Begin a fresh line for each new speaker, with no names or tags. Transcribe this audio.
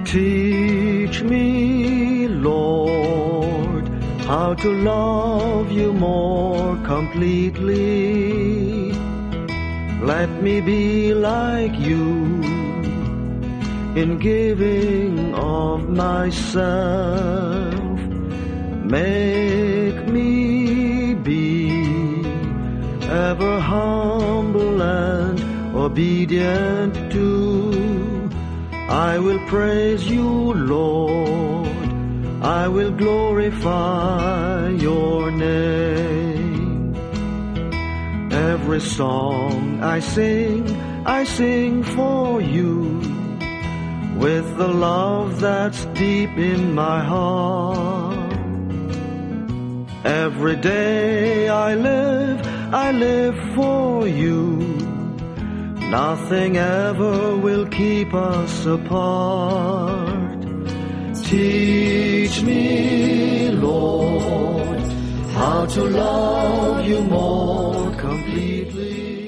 Teach me, Lord, how to love you more completely. Let me be like you in giving of myself. Make me be ever humble and obedient too. I will praise you, Lord. I will glorify your name. Every song I sing for you, with the love that's deep in my heart. Every day I live for you. Nothing ever will keep us apart. Teach me, Lord, how to love you more completely.